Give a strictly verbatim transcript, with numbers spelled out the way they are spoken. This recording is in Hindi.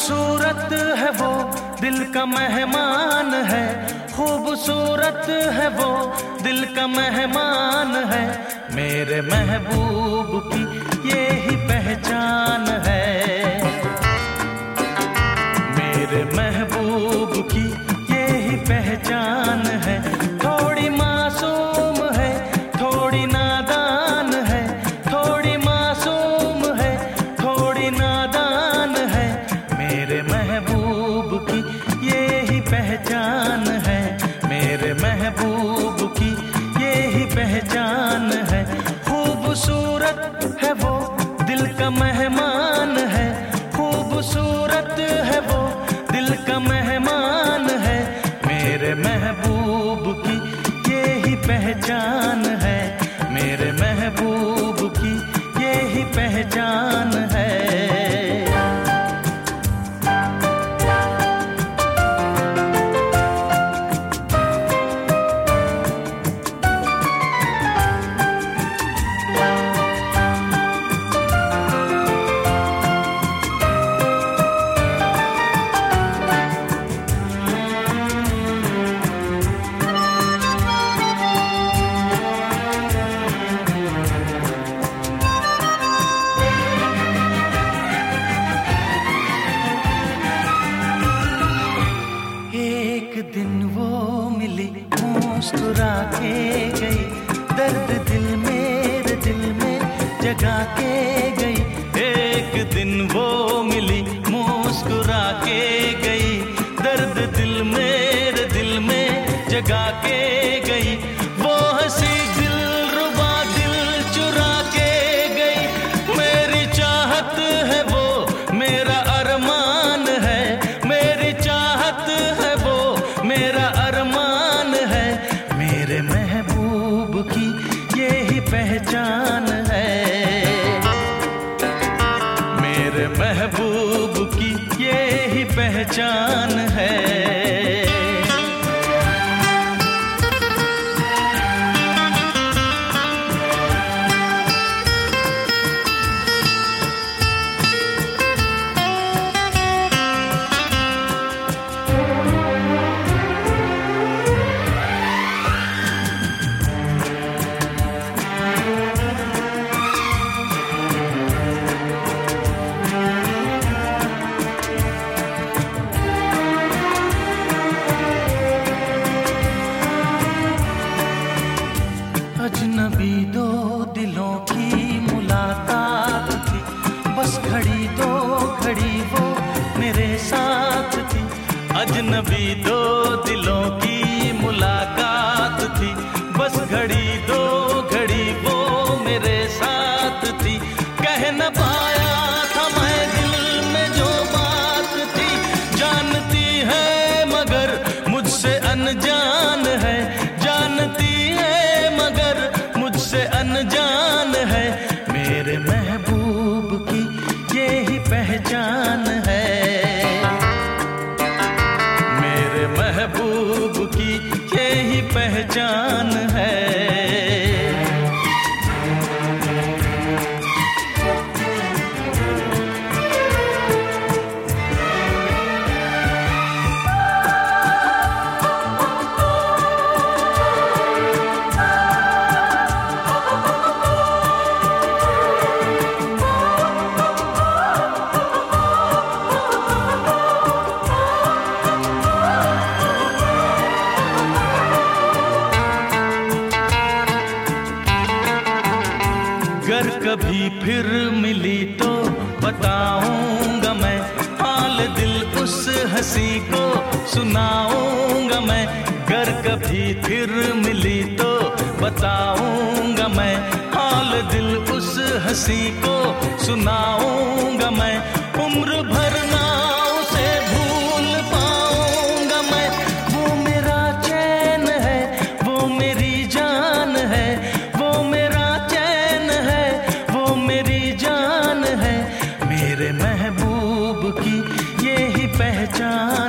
खूबसूरत है वो, दिल का मेहमान है। खूबसूरत है वो, दिल का मेहमान है। मेरे महबूब की ये ही पहचान है। मेरे महबूब की ये ही पहचान है। थोड़ी मासूम है, थोड़ी नादान है। थोड़ी मासूम है, थोड़ी नादान है। मेरे महबूब की ये ही पहचान है। मेरे महबूब की ये ही पहचान है। खूबसूरत है वो, दिल का मेहमान है। खूबसूरत है वो, दिल का मेहमान है। मेरे महबूब की ये ही पहचान है। मेरे महबूब की ये ही पहचान है। दिन वो मिली, मुस्कुरा के गई। दर्द दिल मेरे दिल में जगा के गई। एक दिन वो मिली, मुस्कुरा के गई। दर्द दिल मेरे दिल में जगा के गई। वो हंसी दिल रुबा दिल चुरा के गई। मेरी चाहत है वो, मेरा अरमान है। मेरी चाहत है वो, मेरा अरमान है। मेरे महबूब की ये ही पहचान है। मेरे महबूब की ये ही पहचान है। अजनबी दो दिलों की मुलाकात थी। बस घड़ी दो घड़ी वो मेरे साथ थी। अजनबी दो दिलों की मुलाकात थी। बस घड़ी दो घड़ी वो मेरे साथ थी। कह न पाया था मैं दिल में जो बात थी। जानती है मगर मुझसे अनजान है। जानती है मगर मुझसे अनजान है। मेरे महबूब की ये ही पहचान है। मेरे महबूब की ये ही पहचान है। अगर कभी फिर मिली तो बताऊंगा मैं। हाल दिल उस हंसी को सुनाऊंगा मैं। अगर कभी फिर मिली तो बताऊंगा मैं। हाल दिल उस हंसी को सुनाऊंगा मैं। उम्र भर ना उसे भूल पाऊंगा मैं। वो मेरा चैन है, वो मेरी जान है। वो मेरा चैन है, वो मेरी जान है। मेरे महबूब की ये ही पहचान